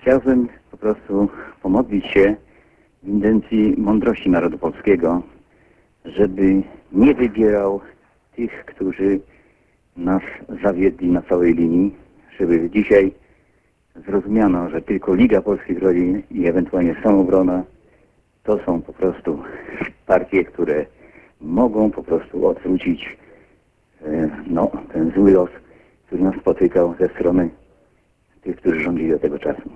Chciałbym po prostu pomodlić się w intencji mądrości narodu polskiego, żeby nie wybierał tych, którzy nas zawiedli na całej linii, żeby dzisiaj zrozumiano, że tylko Liga Polskich Rodzin i ewentualnie Samobrona to są po prostu partie, które mogą po prostu odwrócić ten zły los, który nas spotykał ze strony tych, którzy rządzili do tego czasu.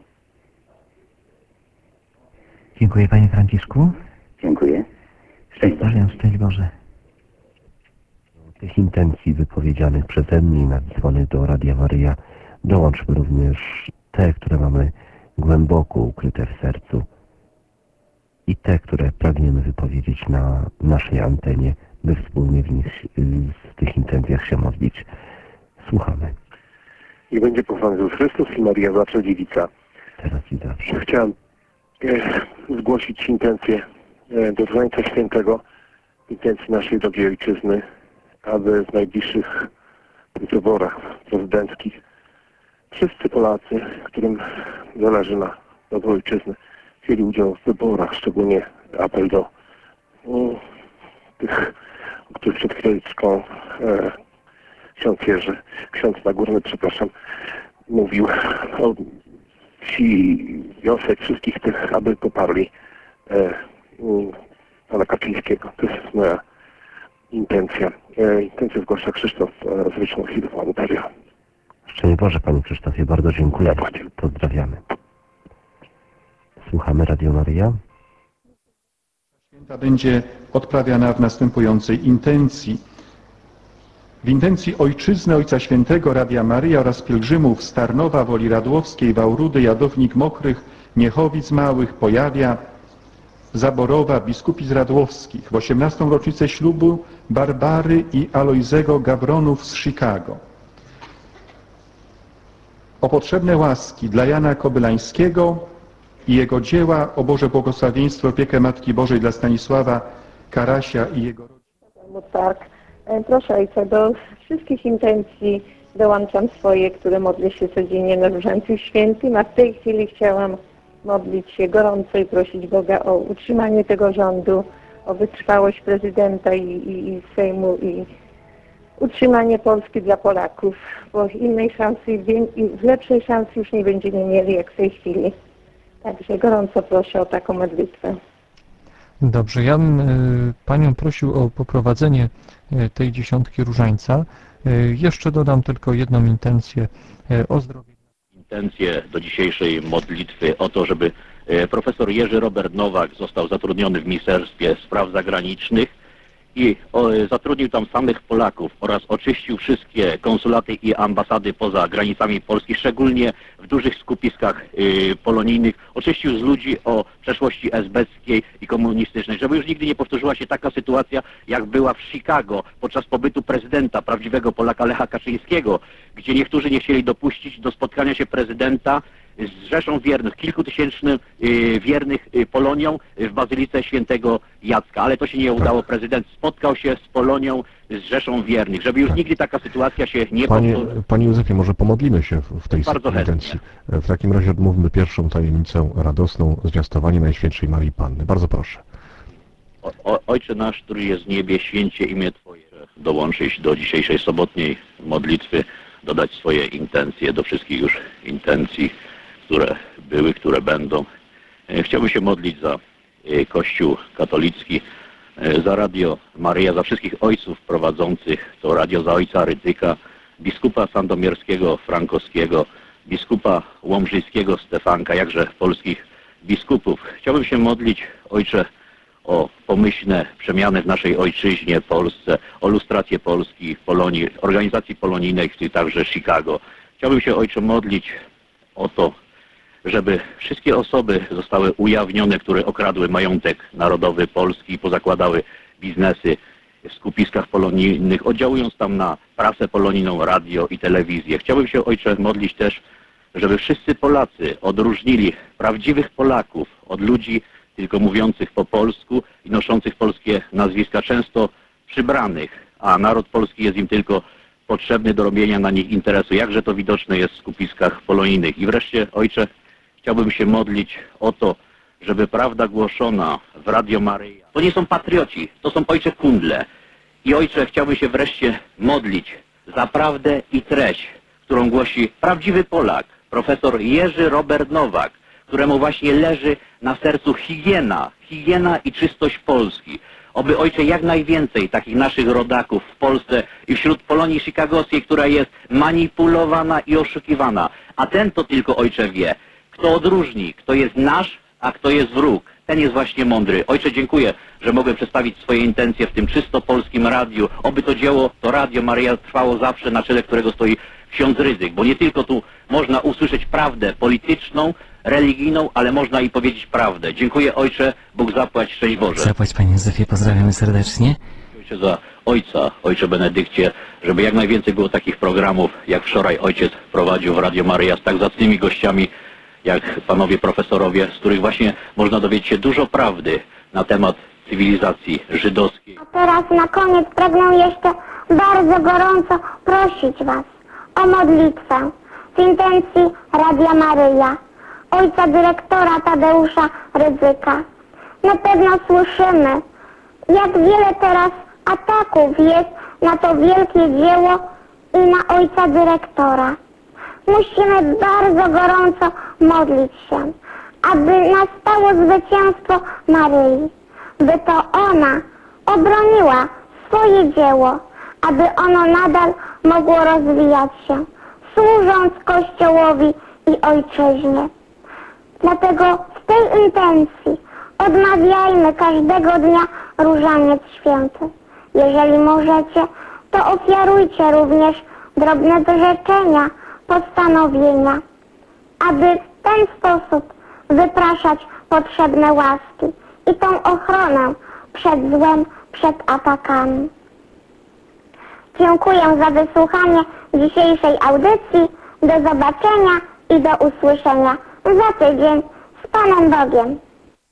Dziękuję Panie Franciszku. Dziękuję. Szczęść Boże. Szczęść Boże. Tych intencji wypowiedzianych przeze mnie i nadesłanych do Radia Maryja dołączmy również te, które mamy głęboko ukryte w sercu i te, które pragniemy wypowiedzieć na naszej antenie, by wspólnie w tych intencjach się modlić. Słuchamy. I będzie pochwalony Jezus Chrystus i Maria zawsze dziewica. Teraz i zawsze. Chciałem zgłosić intencję do Ojca Świętego, intencję naszej drogiej Ojczyzny, aby w najbliższych wyborach prezydenckich wszyscy Polacy, którym zależy na dobro Ojczyzny, wzięli udział w wyborach, szczególnie apel do tych, o których przed chwileczką ksiądz Nagórny, mówił o wsi, wiosek, wszystkich tych, aby poparli pana Kaczyńskiego. To jest moja intencja. Intencję zgłasza Krzysztof z Wieczną Chwilową Ontario. Szczęść Boże Panie Krzysztofie, bardzo dziękuję. Pozdrawiamy. Słuchamy Radio Maryja. Święta będzie odprawiana w następującej intencji. W intencji Ojczyzny Ojca Świętego, Radia Maryja oraz pielgrzymów z Tarnowa, Woli Radłowskiej, Wałrudy, Jadownik Mokrych, Niechowic Małych, Pojawia, Zaborowa, Biskupic Radłowskich w 18. rocznicę ślubu Barbary i Alojzego Gawronów z Chicago. O potrzebne łaski dla Jana Kobylańskiego i jego dzieła, o Boże błogosławieństwo, opiekę Matki Bożej dla Stanisława Karasia i jego rodziny. Tak. Proszę Ojca, do wszystkich intencji dołączam swoje, które modlę się codziennie na Różańcu Świętym, a w tej chwili chciałam modlić się gorąco i prosić Boga o utrzymanie tego rządu, o wytrwałość prezydenta i Sejmu i utrzymanie Polski dla Polaków, bo innej szansy, lepszej szansy już nie będziemy mieli jak w tej chwili. Także gorąco proszę o taką modlitwę. Dobrze, ja bym Panią prosił o poprowadzenie tej dziesiątki Różańca. Jeszcze dodam tylko jedną intencję o zdrowie. Intencję do dzisiejszej modlitwy o to, żeby profesor Jerzy Robert Nowak został zatrudniony w Ministerstwie Spraw Zagranicznych i zatrudnił tam samych Polaków oraz oczyścił wszystkie konsulaty i ambasady poza granicami Polski, szczególnie w dużych skupiskach polonijnych. Oczyścił z ludzi o przeszłości esbeckiej i komunistycznej, żeby już nigdy nie powtórzyła się taka sytuacja, jak była w Chicago podczas pobytu prezydenta, prawdziwego Polaka Lecha Kaczyńskiego, gdzie niektórzy nie chcieli dopuścić do spotkania się prezydenta z rzeszą wiernych, kilkutysięcznym wiernych Polonią w Bazylice Świętego Jacka, ale to się nie udało. Prezydent spotkał się z Polonią, z rzeszą wiernych, żeby już nigdy taka sytuacja się nie powtórzyła. Panie Józefie, może pomodlimy się w tej intencji. W takim razie odmówmy pierwszą tajemnicę radosną, zwiastowanie Najświętszej Maryi Panny. Bardzo proszę. Ojcze nasz, który jest w niebie, święcie imię Twoje. Dołączyć do dzisiejszej sobotniej modlitwy, dodać swoje intencje do wszystkich już intencji, które były, które będą. Chciałbym się modlić za Kościół katolicki, za Radio Maryja, za wszystkich ojców prowadzących to radio, za ojca Rydzyka, biskupa sandomierskiego, frankowskiego, biskupa łomżyńskiego Stefanka, jakże polskich biskupów. Chciałbym się modlić, Ojcze, o pomyślne przemiany w naszej ojczyźnie, Polsce, o lustrację Polski, Polonii, organizacji polonijnej, także Chicago. Chciałbym się, Ojcze, modlić o to, żeby wszystkie osoby zostały ujawnione, które okradły majątek narodowy Polski i pozakładały biznesy w skupiskach polonijnych, oddziałując tam na prasę polonijną, radio i telewizję. Chciałbym się, Ojcze, modlić też, żeby wszyscy Polacy odróżnili prawdziwych Polaków od ludzi tylko mówiących po polsku i noszących polskie nazwiska, często przybranych, a naród polski jest im tylko potrzebny do robienia na nich interesu. Jakże to widoczne jest w skupiskach polonijnych. I wreszcie, Ojcze, chciałbym się modlić o to, żeby prawda głoszona w Radio Maryja, to nie są patrioci, to są ojcze kundle. I ojcze, chciałbym się wreszcie modlić za prawdę i treść, którą głosi prawdziwy Polak, profesor Jerzy Robert Nowak, któremu właśnie leży na sercu higiena i czystość Polski. Oby ojcze jak najwięcej takich naszych rodaków w Polsce i wśród Polonii chicagowskiej, która jest manipulowana i oszukiwana. A ten to tylko ojcze wie, kto odróżni, kto jest nasz, a kto jest wróg. Ten jest właśnie mądry. Ojcze, dziękuję, że mogę przedstawić swoje intencje w tym czysto polskim radiu. Oby to dzieło, to Radio Maryja trwało zawsze, na czele którego stoi ksiądz Rydzyk, bo nie tylko tu można usłyszeć prawdę polityczną, religijną, ale można i powiedzieć prawdę. Dziękuję ojcze, Bóg zapłać, szczęść Boże. Zapłać panie Józefie, pozdrawiamy serdecznie. Ojcze za ojcze Benedykcie, żeby jak najwięcej było takich programów, jak wczoraj ojciec prowadził w Radio Maryja z tak zacnymi gościami, jak panowie profesorowie, z których właśnie można dowiedzieć się dużo prawdy na temat cywilizacji żydowskiej. A teraz na koniec pragnę jeszcze bardzo gorąco prosić was o modlitwę w intencji Radia Maryja, ojca dyrektora Tadeusza Rydzyka. Na pewno słyszymy, jak wiele teraz ataków jest na to wielkie dzieło i na ojca dyrektora. Musimy bardzo gorąco modlić się, aby nastało zwycięstwo Maryi, by to ona obroniła swoje dzieło, aby ono nadal mogło rozwijać się, służąc Kościołowi i Ojczyźnie. Dlatego w tej intencji odmawiajmy każdego dnia Różaniec Święty. Jeżeli możecie, to ofiarujcie również drobne wyrzeczenia, postanowienia, aby w ten sposób wypraszać potrzebne łaski i tą ochronę przed złem, przed atakami. Dziękuję za wysłuchanie dzisiejszej audycji. Do zobaczenia i do usłyszenia za tydzień z Panem Bogiem.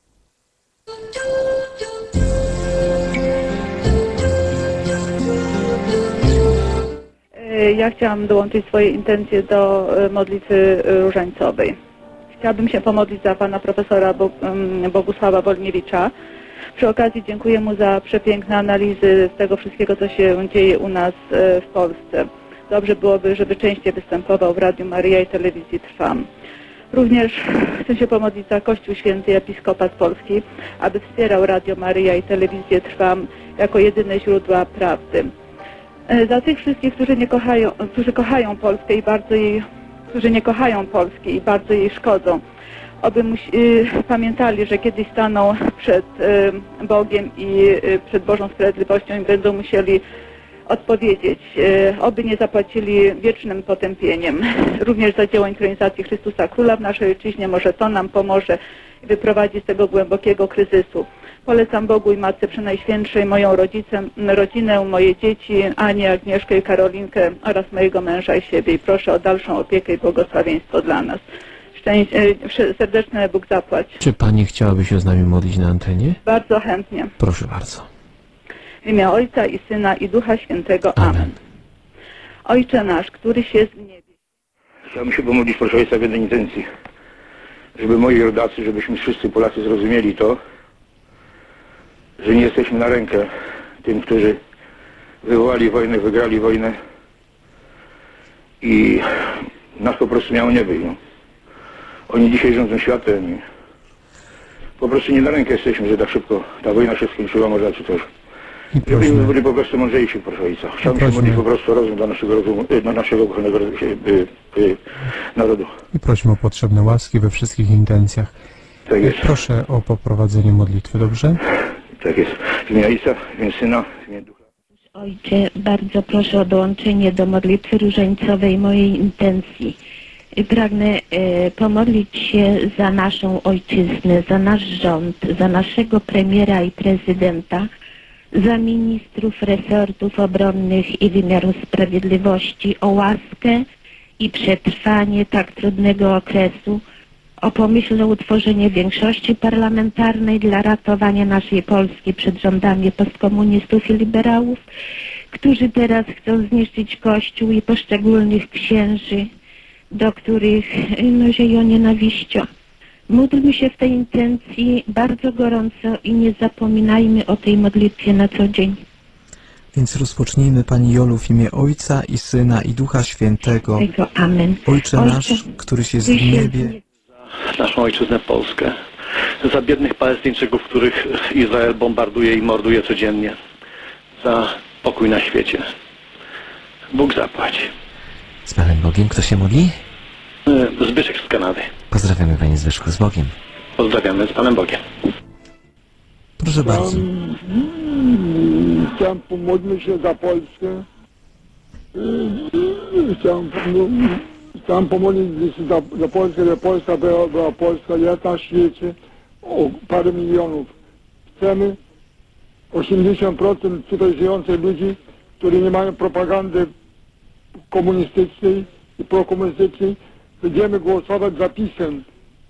Ja chciałam dołączyć swoje intencje do modlitwy różańcowej. Chciałabym się pomodlić za pana profesora Bogusława Wolniewicza. Przy okazji dziękuję mu za przepiękne analizy tego wszystkiego, co się dzieje u nas w Polsce. Dobrze byłoby, żeby częściej występował w Radiu Maryja i Telewizji Trwam. Również chcę się pomodlić za Kościół Święty Episkopat Polski, aby wspierał Radio Maryja i Telewizję Trwam jako jedyne źródła prawdy. Za tych wszystkich, którzy kochają Polskę i którzy nie kochają Polski i bardzo jej szkodzą, oby pamiętali, że kiedyś staną przed Bogiem i przed Bożą Sprawiedliwością i będą musieli odpowiedzieć, oby nie zapłacili wiecznym potępieniem. Również za dzieło intronizacji Chrystusa Króla w naszej ojczyźnie, może to nam pomoże i wyprowadzi z tego głębokiego kryzysu. Polecam Bogu i Matce Przenajświętszej moją rodzinę, moje dzieci, Anię, Agnieszkę i Karolinkę oraz mojego męża i siebie i proszę o dalszą opiekę i błogosławieństwo dla nas. Serdeczne Bóg zapłać. Czy pani chciałaby się z nami modlić na antenie? Bardzo chętnie. Proszę bardzo. W imię Ojca i Syna i Ducha Świętego. Amen. Ojcze nasz, któryś jest w niebie. Chciałbym się pomodlić, proszę Ojca, w jednej intencji, żeby moi rodacy, żebyśmy wszyscy Polacy zrozumieli to, że nie jesteśmy na rękę tym, którzy wywołali wojnę, wygrali wojnę i nas po prostu miało nie być. No. Oni dzisiaj rządzą światem i po prostu nie na rękę jesteśmy, że tak szybko ta wojna się skończyła, może czy coś. Żebyśmy byli po prostu mądrzejsi, proszę Ojca. Chciałbym się modlić po prostu o rozum dla naszego rozumu, dla naszego kochanego narodu. I prośmy o potrzebne łaski we wszystkich intencjach. Tak jest. Proszę o poprowadzenie modlitwy, dobrze? Tak jest. W imię Ojca, w imię Syna, w imię Ducha. Ojcze, bardzo proszę o dołączenie do modlitwy różańcowej mojej intencji. Pragnę pomodlić się za naszą ojczyznę, za nasz rząd, za naszego premiera i prezydenta, za ministrów resortów obronnych i wymiaru sprawiedliwości o łaskę i przetrwanie tak trudnego okresu, o pomyślne utworzenie większości parlamentarnej dla ratowania naszej Polski przed rządami postkomunistów i liberałów, którzy teraz chcą zniszczyć Kościół i poszczególnych księży, do których zieją nienawiścią. Módlmy się w tej intencji bardzo gorąco i nie zapominajmy o tej modlitwie na co dzień. Więc rozpocznijmy, Pani Jolu, w imię Ojca i Syna i Ducha Świętego. Amen. Ojcze nasz, któryś jest w niebie. Naszą ojczyznę Polskę, za biednych Palestyńczyków, których Izrael bombarduje i morduje codziennie, za pokój na świecie. Bóg zapłać. Z Panem Bogiem. Kto się modli? Zbyszek z Kanady. Pozdrawiamy, Panie Zbyszku, z Bogiem. Pozdrawiamy z Panem Bogiem. Proszę bardzo. Chciałem pomodlić się za Polskę. Chciałem pomodlić się za Polskę, żeby Polska była Polska, jest na świecie o parę milionów. Chcemy 80% tutaj żyjących ludzi, którzy nie mają propagandy komunistycznej i prokomunistycznej, będziemy głosować za PiS-em.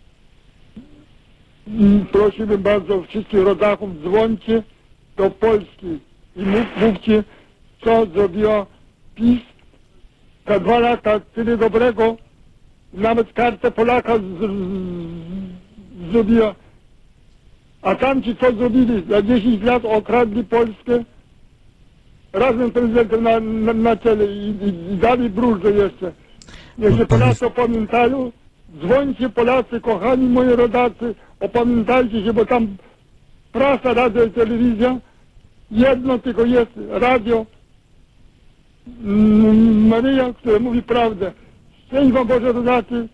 Prosiłbym bardzo wszystkich rodaków, dzwońcie do Polski i mówcie, co zrobiła PiS za 2 lata, tyle dobrego, nawet kartę Polaka zrobiła. A tamci co zrobili? Za 10 lat okradli Polskę razem z prezydentem na czele i dali brużę jeszcze. Niech się Polacy opamiętają. Dzwońcie Polacy, kochani moi rodacy, opamiętajcie się, bo tam prasa, radio i telewizja, jedno tylko jest, radio Maryja, która mówi prawdę. Szczęść wam Boże rodacy,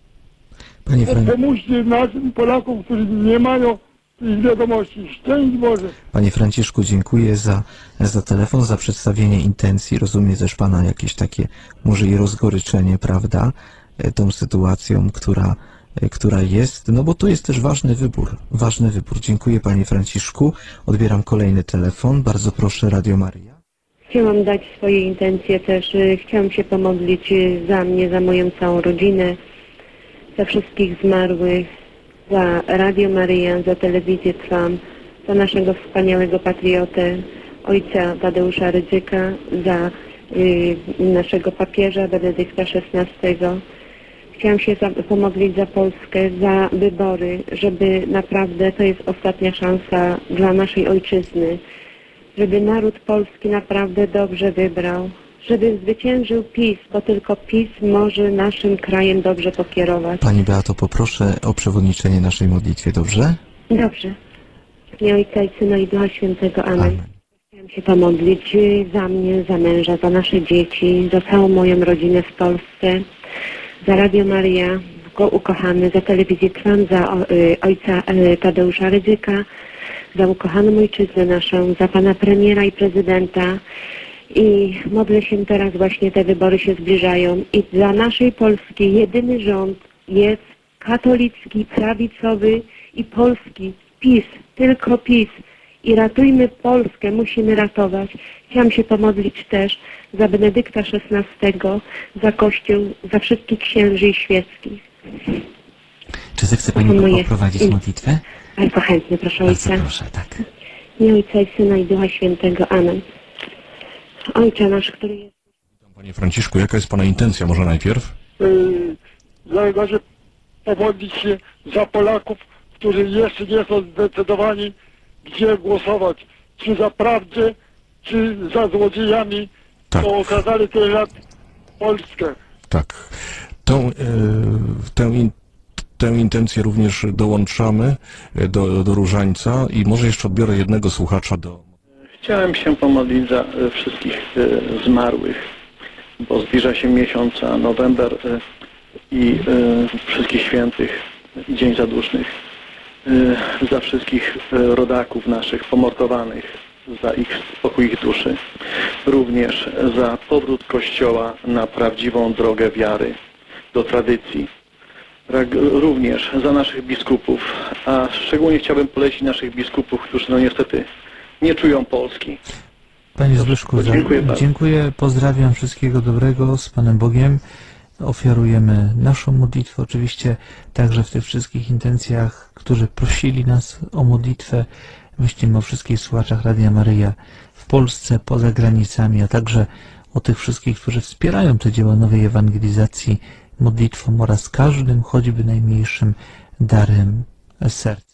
pomóżcie naszym Polakom, którzy nie mają tych wiadomości. Szczęść Boże. Panie Franciszku, dziękuję za telefon, za przedstawienie intencji. Rozumiem też Pana jakieś takie, może i rozgoryczenie, prawda, tą sytuacją, która jest, no bo to jest też ważny wybór. Dziękuję, Panie Franciszku. Odbieram kolejny telefon. Bardzo proszę, Radio Maryja. Chciałam dać swoje intencje też. Chciałam się pomodlić za mnie, za moją całą rodzinę, za wszystkich zmarłych, za Radio Maryja, za telewizję Trwam, za naszego wspaniałego patriotę, ojca Tadeusza Rydzyka, za naszego papieża Benedykta XVI. Chciałam się pomodlić za Polskę, za wybory, żeby naprawdę, to jest ostatnia szansa dla naszej ojczyzny, żeby naród polski naprawdę dobrze wybrał, żeby zwyciężył PiS, bo tylko PiS może naszym krajem dobrze pokierować. Pani Beato, poproszę o przewodniczenie naszej modlitwie, dobrze? Dobrze. W imię Ojca i Syna i Ducha Świętego. Amen. Chciałam się pomodlić za mnie, za męża, za nasze dzieci, za całą moją rodzinę w Polsce, za Radio Maryja, go ukochany, za telewizję Trwam, za ojca Tadeusza Rydzyka, za ukochaną ojczyznę naszą, za pana premiera i prezydenta. I modlę się teraz, właśnie te wybory się zbliżają i dla naszej Polski jedyny rząd jest katolicki, prawicowy i polski. PiS, tylko PiS. I ratujmy Polskę, musimy ratować. Chciałam się pomodlić też za Benedykta XVI, za Kościół, za wszystkich księży i świeckich. Czy zechce Pani poprowadzić modlitwę? Bardzo chętnie, proszę Ojca. Bardzo proszę, tak. W imię Ojca i Syna i Ducha Świętego. Amen. Ojcze nasz, który jest... Panie Franciszku, jaka jest Pana intencja może najpierw? Ja razie pomodlić się za Polaków, którzy jeszcze nie są zdecydowani, gdzie głosować. Czy za prawdę, czy za złodziejami, tak, bo okazali tyle lat Polskę. Tak. Tę intencję również dołączamy do różańca i może jeszcze odbiorę jednego słuchacza do... Chciałem się pomodlić za wszystkich zmarłych, bo zbliża się miesiąc November i wszystkich świętych, Dzień Zadusznych, za wszystkich rodaków naszych pomordowanych, za spokój ich duszy, również za powrót Kościoła na prawdziwą drogę wiary, do tradycji, również za naszych biskupów, a szczególnie chciałbym polecić naszych biskupów, którzy no niestety nie czują Polski. Panie Zbyszku, dziękuję, pozdrawiam, wszystkiego dobrego, z Panem Bogiem. Ofiarujemy naszą modlitwę, oczywiście także w tych wszystkich intencjach, którzy prosili nas o modlitwę. Myślimy o wszystkich słuchaczach Radia Maryja w Polsce, poza granicami, a także o tych wszystkich, którzy wspierają te dzieła nowej ewangelizacji modlitwą oraz każdym, choćby najmniejszym darem serca.